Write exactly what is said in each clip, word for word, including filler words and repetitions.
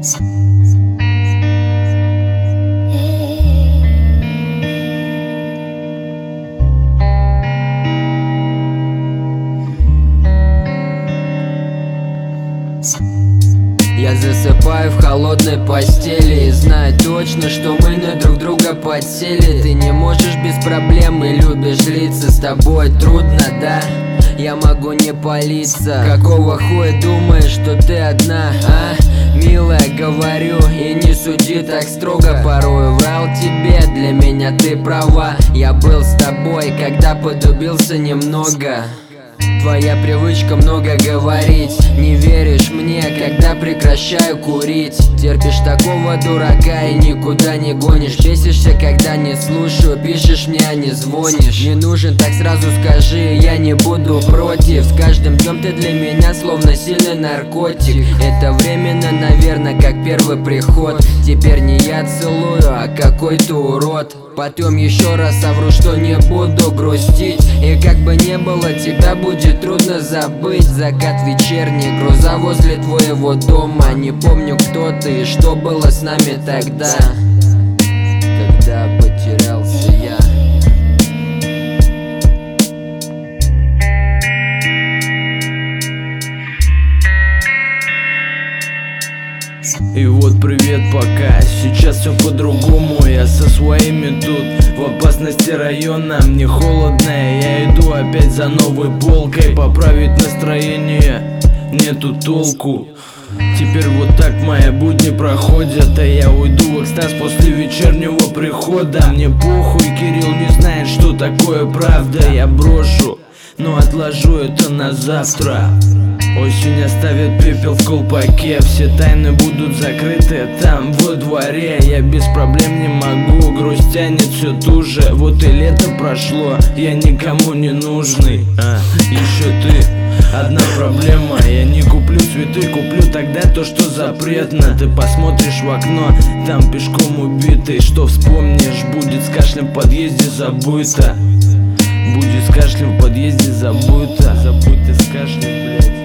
Я засыпаю в холодной постели и знаю точно, что мы на друг друга подсели. Ты не можешь без проблем и любишь злиться. С тобой трудно, да? Я могу не палиться. Какого хуя думаешь, что ты одна, а? Милая, говорю, и не суди так строго. Порой врал тебе, для меня ты права. Я был с тобой, когда подубился немного. Твоя привычка много говорить. Не веришь мне, когда прекращаю курить. Терпишь такого дурака и никуда не гонишь. Бесишься, когда не слушаю. Пишешь мне, а не звонишь. Не нужен, так сразу скажи, я не буду против. С каждым днем ты для меня словно сильный наркотик. Это временно, наверное, как первый приход. Теперь не я целую, а какой-то урод. Потом еще раз совру, что не буду грустить. И как бы не было, тебя будет трудно забыть. Закат вечерний, гроза возле твоего дома. Не помню, кто ты и что было с нами тогда, когда потерялся я. И вот привет, пока. Сейчас все по-другому. Я со своими тут в опасности района. Мне холодно, я иду опять за новой полкой. Поправить настроение нету толку. Теперь вот так мои будни проходят, а я уйду в экстаз после вечернего прихода. Мне похуй, Кирилл не знает, что такое правда. Я брошу, но отложу это на завтра. Осень оставит пепел в колпаке. Все тайны будут закрыты там во дворе. Я без проблем не могу, грусть тянет все туже. Вот и лето прошло, я никому не нужный. А, еще ты, одна проблема. Я не куплю цветы, куплю тогда то, что запретно. Ты посмотришь в окно, там пешком убитый. Что вспомнишь, будет с кашлем в подъезде забыто. Будет с кашлем в подъезде забыто. Забыто с кашлем, блядь.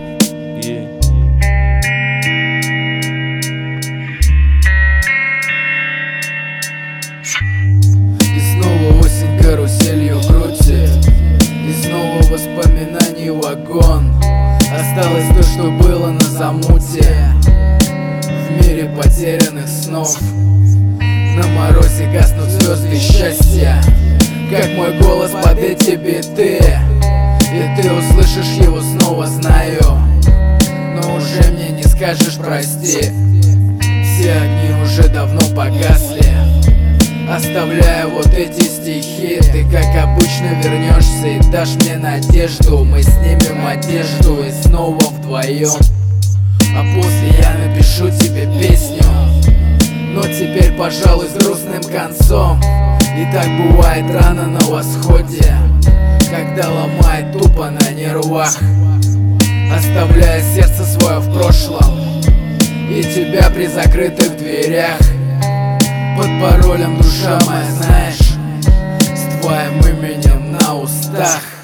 И снова осень каруселью крутит, и снова воспоминаний вагон. Осталось то, что было на замуте, в мире потерянных снов. На морозе гаснут звезды счастья, как мой голос под эти биты. И ты услышишь его снова, знаю, но уже мне не скажешь прости. Все огни уже давно погасли, оставляя вот эти стихи. Ты как обычно вернешься и дашь мне надежду. Мы снимем одежду и снова вдвоем. А после я напишу тебе песню, но теперь, пожалуй, с грустным концом. И так бывает рано на восходе, когда ломает тупо на нервах, оставляя сердце свое в прошлом и тебя при закрытых дверях. Под паролем, душа моя, знаешь, с твоим именем на устах.